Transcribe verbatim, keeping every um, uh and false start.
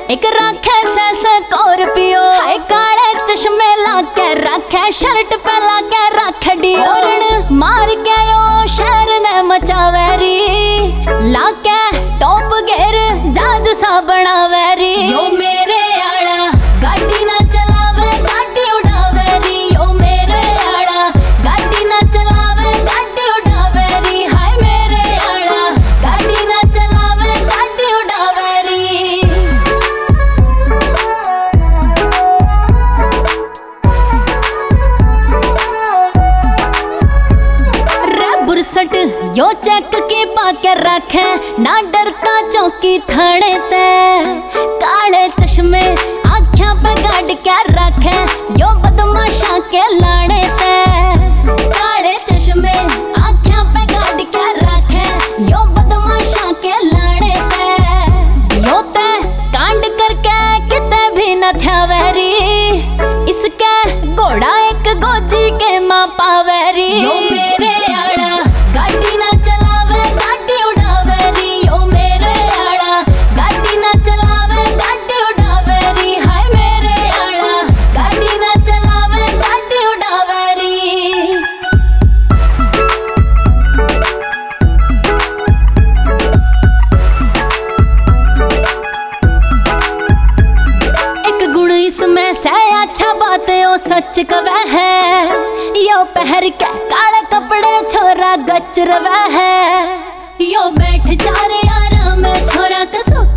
एक राखे से स्कॉर्पियो, काले चश्मे लाके रखे, शर्ट पे लाके रखे डिओड्रेंट, मार के यो शहर ने मचावेरी, लाके टॉप गेर जहाज सा बनावेरी। यो मेरे आड़ा गाड़ी ना चलावे गाड़ी उड़ावेरी, यो मेरे आड़ा गाड़ी ना चलावे गाड़ी उड़ावेरी, हाय मेरे आड़ा गाड़ी ना चलावे गाड़ी उड़ावेरी। रे बुरसट यो चेक के पाके रखे, ना डरता चौकी थाने ते, काले चश्मे आँखियां पे गाड़ के रखे, यो बदमाशा के लाने ते, काले चश्मे आँखियां पे गाड़ के रखे, यो बदमाशा के लाने ते, यो ते कांड करके किते भी न था वेरी, इसके घोड़ा एक गोजी के माँ पावेरी। यो मेरे आड़ा गाड़ी ना चलावे गाड़ी उड़ावेरी, यो मेरे आड़ा गाड़ी ना चलावे गाड़ी उड़ावेरी, हाय मेरे आड़ा गाड़ी ना चलावे गाड़ी उड़ावेरी। एक गुण इसमें से अच्छा बात ओ सच कवे है, यो पहर के काले कपड़े छोरा गच रवे है, यो बैठ चारे यारा में छोरा कसो